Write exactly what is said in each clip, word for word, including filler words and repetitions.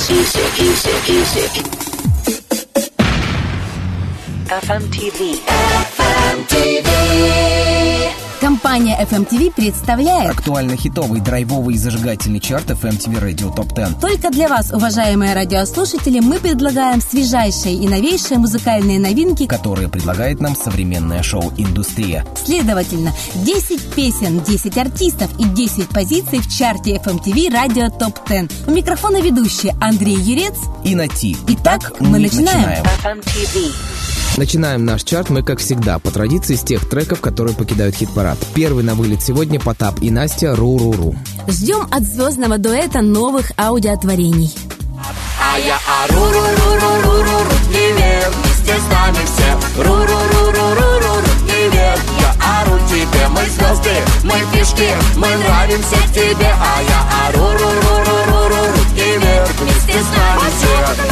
Easy, easy, easy. эф эм ти ви. эф эм ти ви. Компания эф эм ти ви представляет актуально-хитовый, драйвовый и зажигательный чарт эф эм ти ви Radio Top десять. Только для вас, уважаемые радиослушатели, мы предлагаем свежайшие и новейшие музыкальные новинки, которые предлагает нам современная шоу-индустрия. Следовательно, десять песен, десять артистов и десять позиций в чарте эф эм ти ви Radio Top десять. У микрофона ведущие Андрей Юрец и Нати. Итак, мы, мы начинаем. начинаем. эф эм ти ви. Начинаем наш чарт мы, как всегда, по традиции с тех треков, которые покидают хит-парад. Первый на вылет сегодня Потап и Настя «Ру-ру-ру». Ждем от звездного дуэта новых аудиотворений. А я ору-ру-ру-ру-ру-ру-ру, и вверх вместе с нами все. Ру-ру-ру-ру-ру-ру-ру, и вверх. Я ору тебе, мы звезды, мы фишки, мы нравимся тебе. А я ору-ру-ру-ру-ру-ру-ру, и вверх вместе с нами все.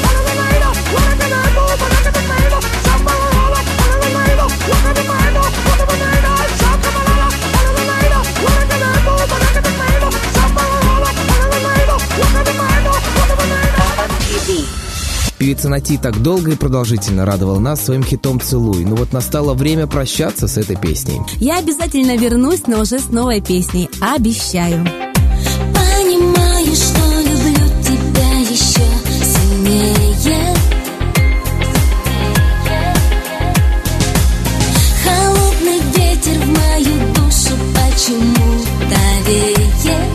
Певица Нати так долго и продолжительно радовала нас своим хитом «Целуй». Но вот настало время прощаться с этой песней. Я обязательно вернусь, но уже с новой песней. Обещаю. Понимаю, что люблю тебя еще сильнее. Холодный ветер в мою душу почему-то веет.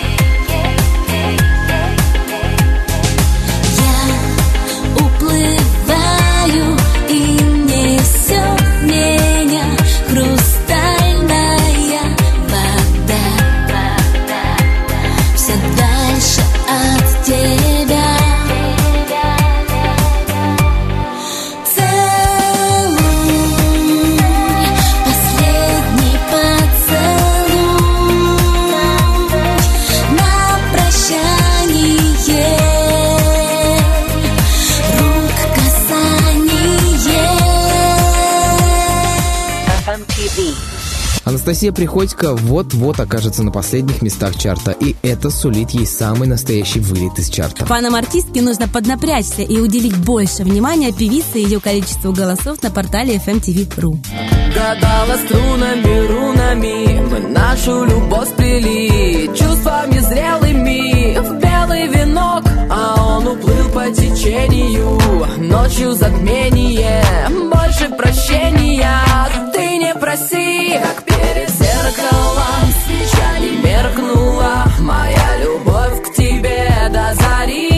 Анастасия Приходько вот-вот окажется на последних местах чарта, и это сулит ей самый настоящий вылет из чарта. Фанам артистки нужно поднапрячься и уделить больше внимания певице и ее количеству голосов на портале эф эм ти ви точка ру. Гадала струнами, рунами, мы нашу любовь сплели чувствами зрелыми в белый венок, а он уплыл по течению. Ночью затмение, больше прощения ты не проси. Как перед зеркалом свеча не меркнула, моя любовь к тебе до зари.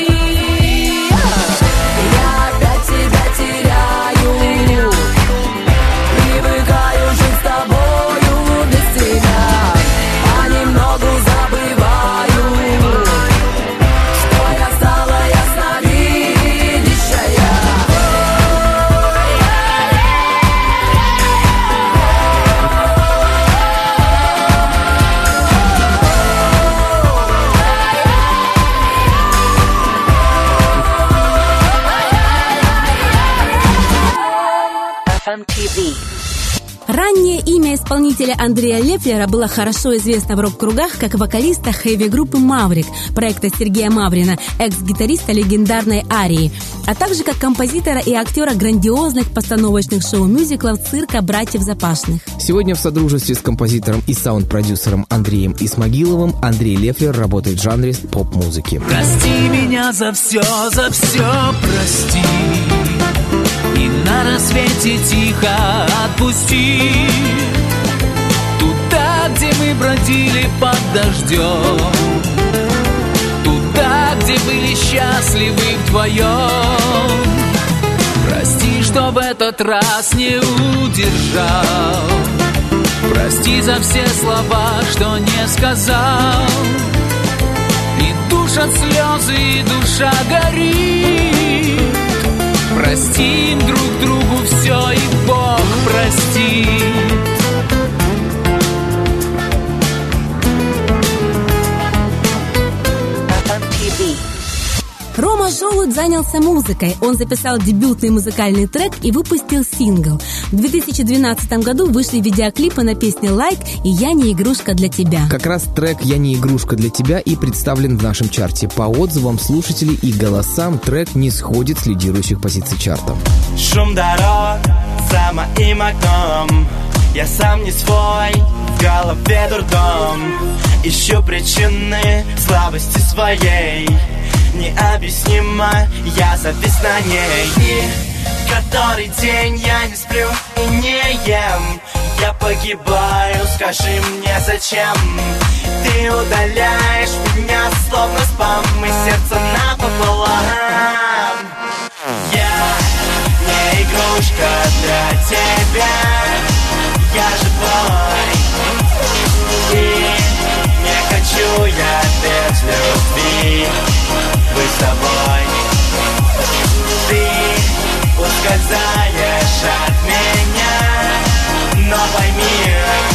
Я опять тебя теряю, привыкаю жить с тобою без тебя, понемногу забываю, что я стала ясновидящая. эф эм ти ви. Раннее имя исполнителя Андрея Лефлера было хорошо известно в рок-кругах как вокалиста хэви-группы «Маврик», проекта Сергея Маврина, экс-гитариста легендарной «Арии», а также как композитора и актера грандиозных постановочных шоу-мюзиклов цирка «Братьев Запашных». Сегодня в содружестве с композитором и саунд-продюсером Андреем Исмагиловым Андрей Лефлер работает в жанре поп-музыки. Прости меня за все, за все прости, и на рассвете тихо отпусти. Туда, где мы бродили под дождем, туда, где были счастливы вдвоем. Прости, что в этот раз не удержал, прости за все слова, что не сказал. И душат слезы, и душа горит. Простим друг другу все, и Бог простит. эф эм ти ви. Рома Желудь занялся музыкой. Он записал дебютный музыкальный трек и выпустил сингл. В две тысячи двенадцатом году вышли видеоклипы на песни «Лайк» и «Я не игрушка для тебя». Как раз трек «Я не игрушка для тебя» и представлен в нашем чарте. По отзывам слушателей и голосам трек не сходит с лидирующих позиций чарта. Шум дорог за моим окном, я сам не свой, в голове дурдом. Ищу причины слабости своей, необъяснимо, я завис на ней. И который день я не сплю и не ем, я погибаю, скажи мне зачем. Ты удаляешь меня словно спам, и сердце напополам. Я не игрушка для тебя, я живой, и не хочу я без любви быть с тобой. Ты ускользаешь от меня, но пойми,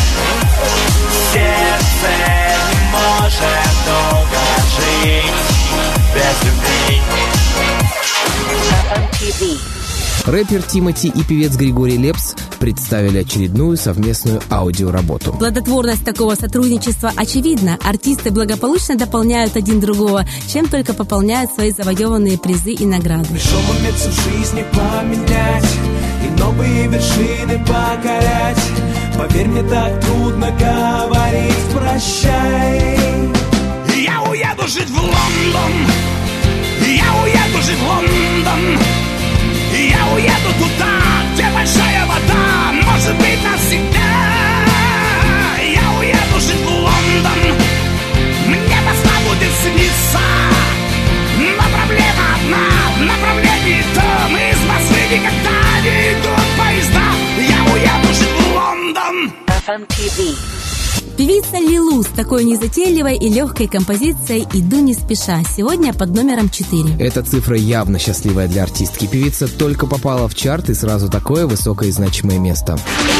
сердце не может долго жить без любви. эф эм ти ви. Рэпер Тимати и певец Григорий Лепс представили очередную совместную аудиоработу. Плодотворность такого сотрудничества очевидна. Артисты благополучно дополняют один другого, чем только пополняют свои завоеванные призы и награды. Пришел момент всю жизнь поменять и новые вершины покорять. Поверь, мне так трудно говорить прощай. Я уеду жить в Лондон, я уеду жить в Лондон. Я уеду туда, где большая вода, может быть навсегда. Я уеду жить в Лондон, мне Москва будет сниться. Но проблема одна, в направлении том, из Москвы никогда не идут поезда. Я уеду жить в Лондон. эф эм ти ви. Певица Лилу с такой незатейливой и легкой композицией «Иду не спеша» сегодня под номером четыре. Эта цифра явно счастливая для артистки. Певица только попала в чарт и сразу такое высокое и значимое место.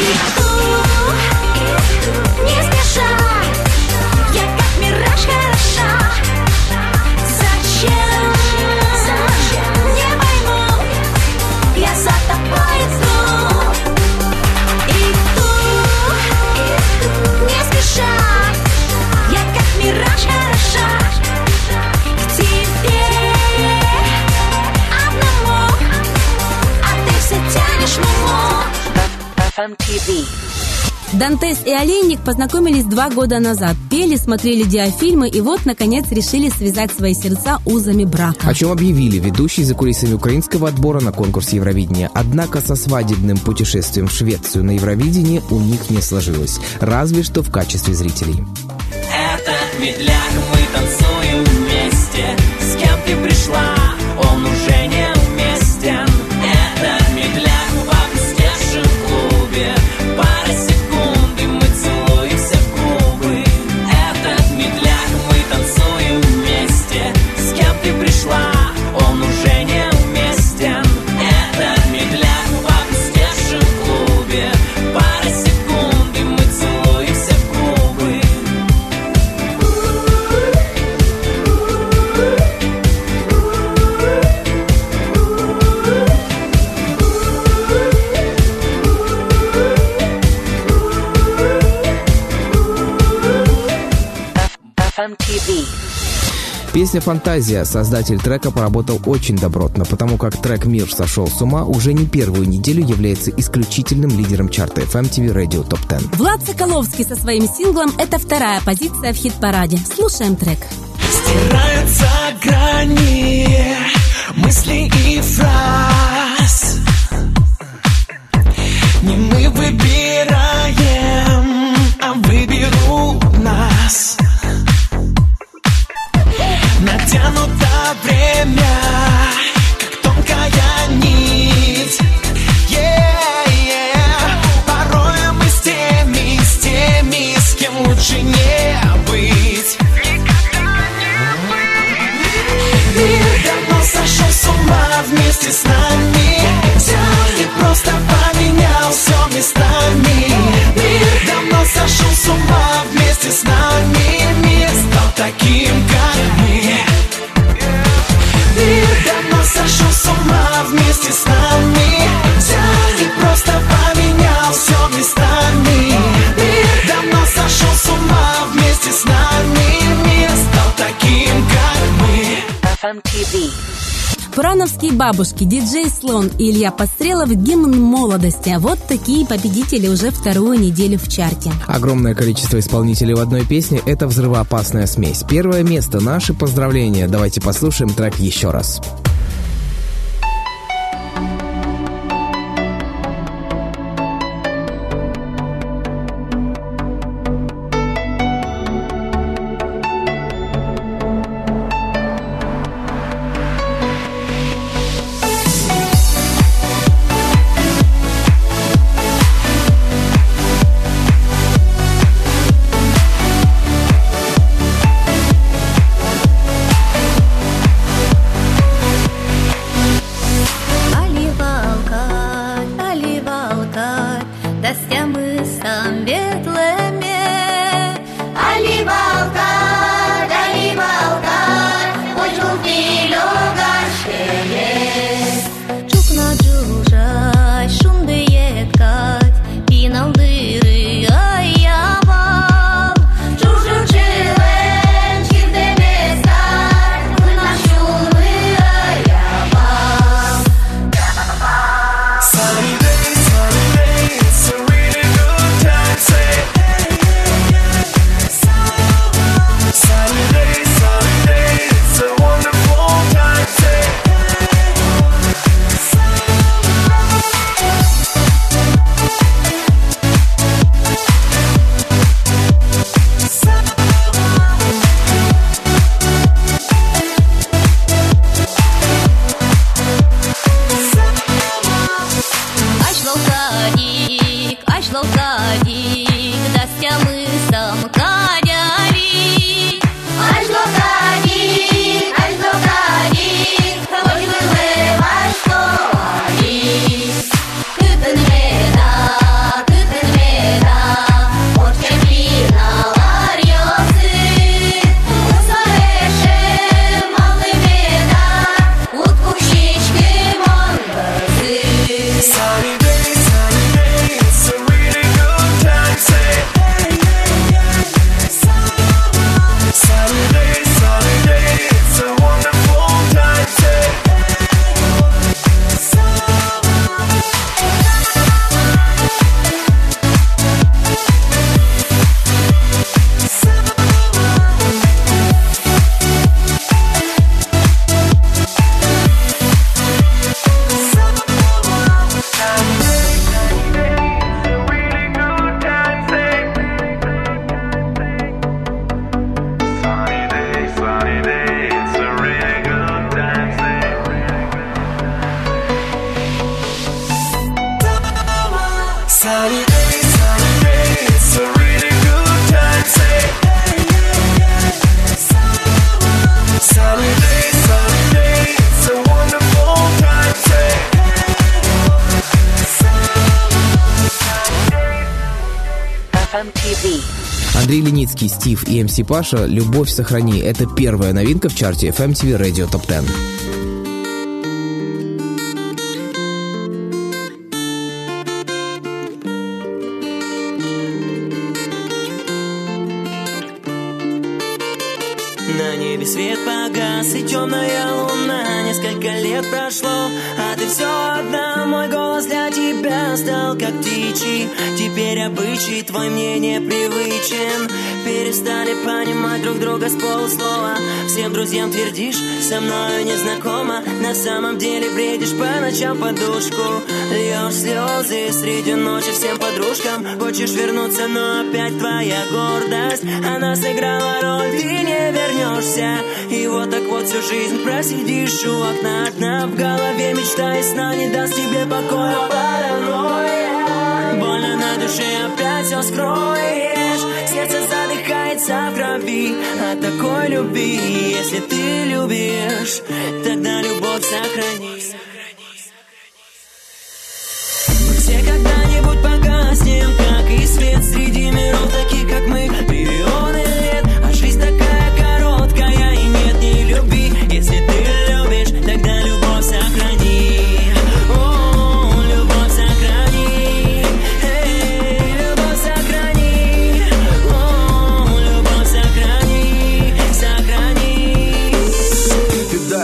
Не спеша, я как мираж хороша. Зачем? Не пойму, я за тобой иду. Иду, не спеша, я как мираж хороша. К тебе одному, а ты все тянешь маму. эф эм ти ви. Дантес и Олейник познакомились два года назад. Пели, смотрели диафильмы и вот, наконец, решили связать свои сердца узами брака. О чем объявили ведущие за кулисами украинского отбора на конкурс Евровидения. Однако со свадебным путешествием в Швецию на Евровидении у них не сложилось. Разве что в качестве зрителей. Этот медляк, мы танцуем вместе. С кем ты пришла, он уже не уместен. Этот медляк в блестящем клубе. Пара секунд, и мы целуемся в губы. Этот медляк, мы танцуем вместе. С кем ты пришла, он уже не уместен. Этот медляк в блестящем клубе. Пара секунд, и мы целуемся в губы. эф эм ти ви. Песня «Фантазия». Создатель трека поработал очень добротно, потому как трек «Мир сошел с ума» уже не первую неделю является исключительным лидером чарта эф эм ти ви Radio топ десять. Влад Соколовский со своим синглом – это вторая позиция в хит-параде. Слушаем трек. Стираются грани мыслей и фраз. Не мы выбираем, а выберут нас. Натянуто время, как тонкая нить. Yeah, yeah. Порой мы с теми, с теми, с кем лучше не быть. Мир давно сошел с ума вместе с нами. Взял и просто поменял все местами. Мир давно сошел с ума вместе с нами. Мир стал таким, как мы. Мир эф эм ти ви. Пурановские бабушки, диджей Слон и Илья Пострелов, гимн молодости. Вот такие победители уже вторую неделю в чарте. Огромное количество исполнителей в одной песне – это взрывоопасная смесь. Первое место. Наши поздравления. Давайте послушаем трек еще раз. Андрей Леницкий, Стив и эм си Паша «Любовь сохрани». Это первая новинка в чарте эф эм ти ви Radio Top десять. На небе свет погас и темная луна. Несколько лет прошло, а ты все одна. Мой голос для тебя стал как птичий. Теперь обычай твой мне непривычен. Перестали понимать друг друга с полуслова. Всем друзьям твердишь, со мною незнакома. На самом деле бредишь по ночам подушку. Льешь слезы среди ночи всем подружкам. Хочешь вернуться, но опять твоя гордость. Она сыграла роль, ты не вернешься. И вот так вот всю жизнь просидишь у окна одна. В голове мечта и сна не даст тебе покоя паранойя. Больно на душе, опять все скроешь. Сердце задыхается в крови от такой любви. Если ты любишь, тогда любовь сохрани. Мы все когда-нибудь погаснем, как и свет среди миров, таких как мы, миллионы лет. А жизнь такая короткая, и нет ни любви. Если ты любишь, тогда любовь сохрани. О, любовь сохрани. Эй, любовь сохрани. О, любовь сохрани. Сохрани. Ты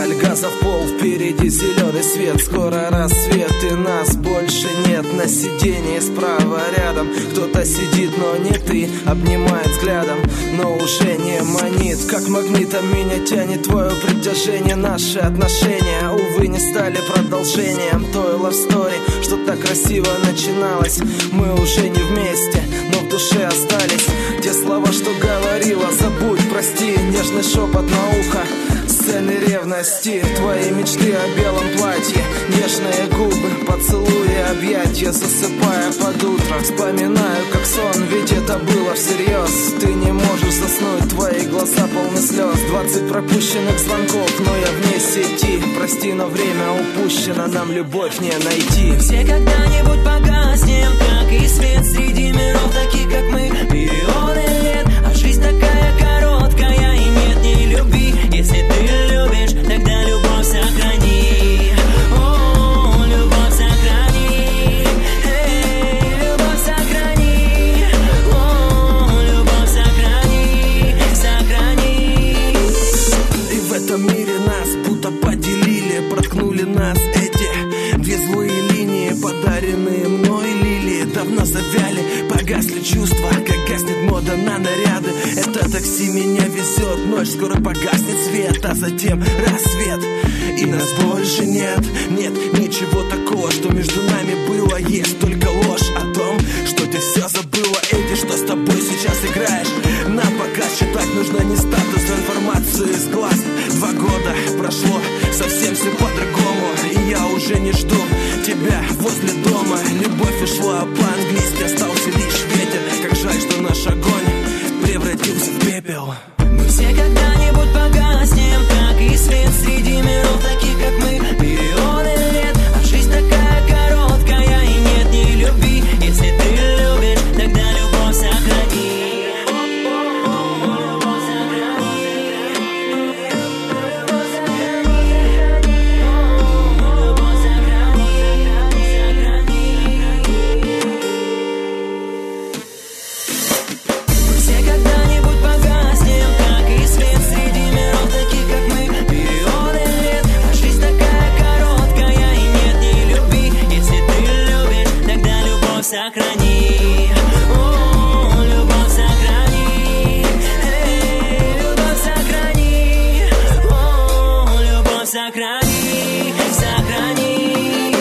впереди зеленый свет, скоро рассвет, и нас больше нет. На сиденье справа рядом кто-то сидит, но не ты. Обнимает взглядом, но уже не манит. Как магнитом меня тянет твое притяжение. Наши отношения, увы, не стали продолжением той love story, что так красиво начиналось. Мы уже не вместе, но в душе остались те слова, что говорила. Забудь, прости, нежный шепот на ухо, сцены ревности, твои мечты о белом платье, нежные губы, поцелуи, объятия. Засыпая под утро, вспоминаю как сон, ведь это было всерьез. Ты не можешь заснуть, твои глаза полны слез. Двадцать пропущенных звонков, но я вне сети. Прости, но время упущено, нам любовь не найти. Мы все когда-нибудь погаснем, как и свет среди миров, таких как мы, миллионы лет. А жизнь такая короткая, и нет ни любви. Если ты любишь, тогда любовь сохрани. О, любовь сохрани. Эй, любовь сохрани. О, любовь сохрани. Сохрани. И в этом мире нас будто поделили, проткнули нас эти две злые линии, подаренные мной лилии. Давно завяли, погасли чувства, как гаснет мода на наряды. Это такси меня везет, ночь скоро погаснет свет, а затем рассвет, и нас больше нет. Нет ничего такого, что между нами было. Есть только ложь о том, что ты все забыла. Эти, что с тобой сейчас играешь на показ. Читать нужно не статус, а информацию из глаз. Два года прошло, совсем все по-другому, и я уже не жду тебя возле дома. Любовь ушла по-английски, остался лишь ветер. Как жаль, что наш огонь превратился в пепел. Мы все когда-нибудь погаснем, как и свет среди миров, таких как мы, миллионы лет. А жизнь такая короткая, и нет ни любви. Если ты любишь, тогда любовь сохрани. Любовь сохрани. Любовь сохрани. Любовь сохрани. Мы все когда-нибудь погаснем, как и свет среди миров, таких как мы, миллионы лет. А жизнь такая короткая, и нет ни любви. Если ты любишь, тогда любовь сохрани. О, любовь сохрани. Эй, любовь сохрани. О, любовь сохрани. Сохрани.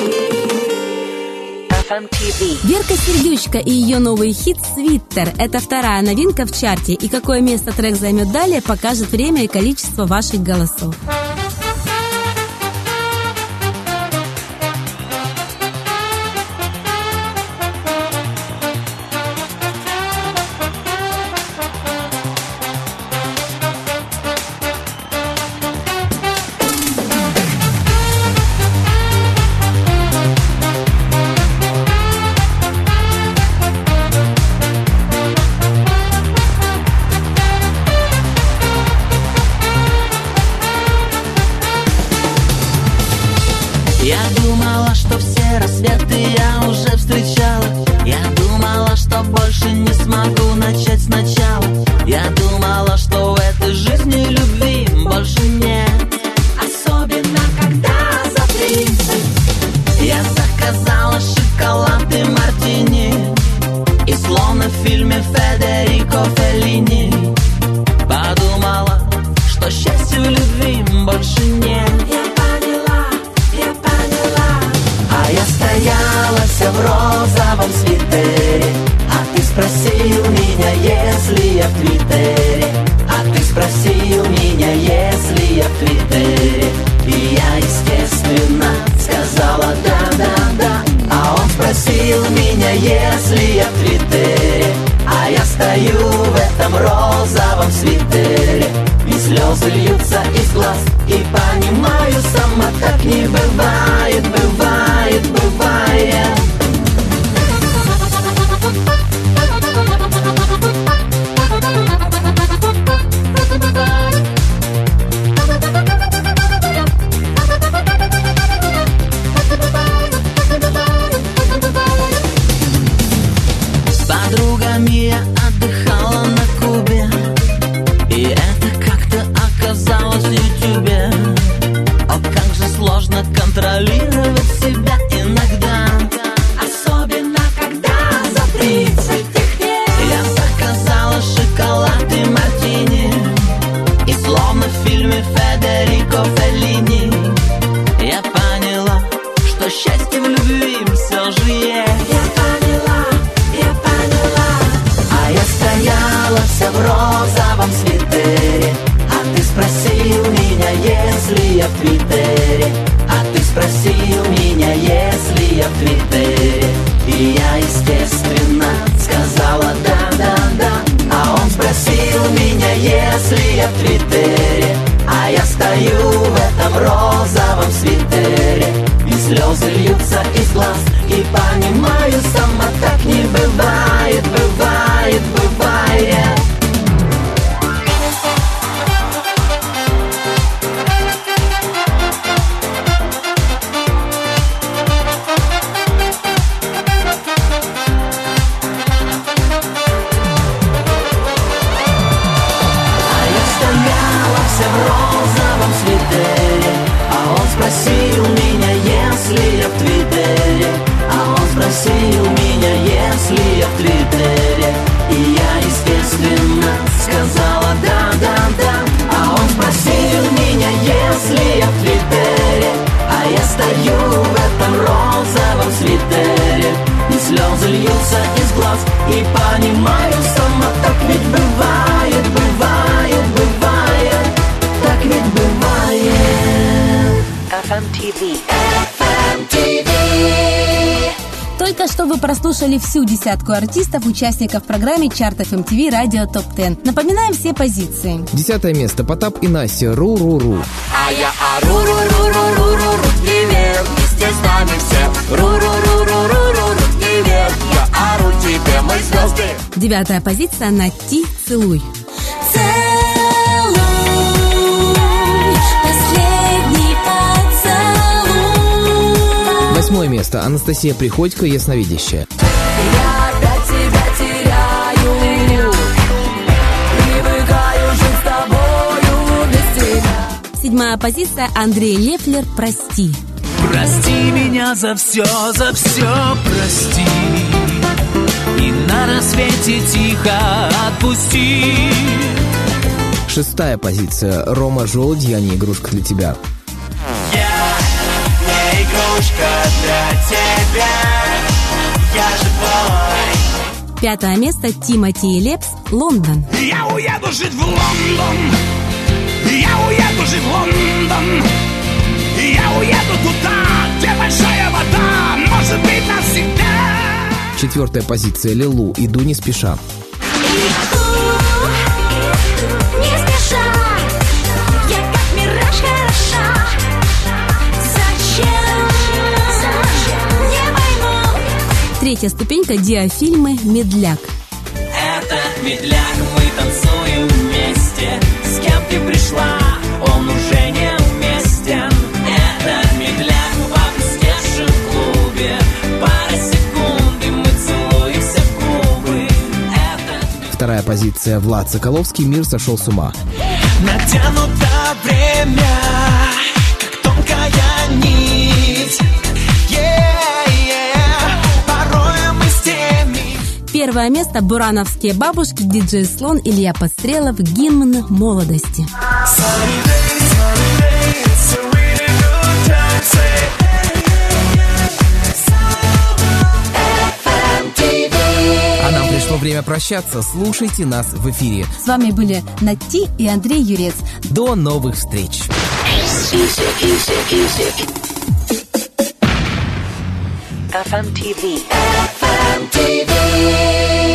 эф эм ти ви. Верка Сердючка и ее новый хит «Свиттер» — это вторая новинка в чарте, и какое место трек займет далее, покажет время и количество ваших голосов. Я думала, что все рассветы я уже встречала. Я думала, что больше не смогу начать сначала. Я думала, что в этой жизни любви больше нет. Особенно, когда за тридцать. Я заказала шоколад и мартини, и словно в фильме Федерико Феллини подумала, что счастья в любви больше нет. А я стояла вся в розовом свитере, а ты спросил меня, если я в Твиттере. А ты спросил меня, если я в Твиттере. И я, естественно, сказала да-да-да. А он спросил меня, если я в Твиттере. А я стою в этом розовом свитере, и слезы льются из глаз, и понимаю сама, так не бывает, бывает, бывает. С подругами я отдыхала на Кубе, и это как-то оказалось в Ютубе. О, как же сложно контролировать себя иногда. Особенно, когда за тридцать техней. Я заказала шоколад и мартини, и словно в фильме Федерико Феллини я поняла, что счастье в любви все же есть. Я поняла, я поняла. А я стояла вся в розовом свитере, а ты спросил меня, если я в Твиттере. А ты спросил меня, если я в Твиттере. И я, естественно, сказала да-да-да. А он спросил меня, если я в Твиттере. А я стою в этом розовом свитере, и слезы льются из глаз. И понимаю, сама так не бывает, бывает, бывает. Спросил меня, если я в Твиттере. А он спросил меня, если я в Твиттере. И я, естественно, сказала да-да-да. А он спросил меня, если я в Твиттере. А я стою в этом розовом свитере, и слезы льются из глаз. И понимаю, сама так ведь бывает, бывает, бывает. Так ведь бывает. эф эм ти ви. эф эм ти ви. Только что вы прослушали всю десятку артистов, участников программы Чарт эф эм ти ви Радио Топ десять. Напоминаем все позиции. Десятое место. Потап и Настя. Ру-ру-ру. А я ору-ру-ру-ру-ру-ру-ру. Привет, вместе с нами все. Ру-ру-ру-ру-ру-ру. Привет, я ору тебе, мы звезды. Девятая позиция. Нати «Целуй». Восьмое место. Анастасия Приходько, «Ясновидящая». Я опять тебя теряю, привыкаю жить с тобою без тебя. Седьмая позиция. Андрей Лефлер «Прости». Прости меня за все, за все прости. И на рассвете тихо отпусти. Шестая позиция. Рома Желудь, «Я не игрушка для тебя». Игрушка для тебя, я живой. Пятое место. Тимати и Лепс «Лондон». Я уеду жить в Лондон, я уеду жить в Лондон, я уеду туда, где большая вода, может быть навсегда. Четвертая позиция. Лилу «Иду не спеша». Не спеша, я как мираж хороша. Третья ступенька. Диафильмы «Медляк». Это медляк, мы танцуем вместе. С кем ты пришла, он уже не уместен. Это медляк в апстешем клубе. Пара секунд, и мы целуемся в губы. Это... Вторая позиция. Влад Соколовский «Мир сошел с ума». Натянуто время, как тонкая нить. Первое место. Бурановские бабушки, диджей Слон, Илья Подстрелов «Гимн молодости». А нам пришло время прощаться. Слушайте нас в эфире. С вами были Нати и Андрей Юрец. До новых встреч. эф эм ти ви. эф эм ти ви.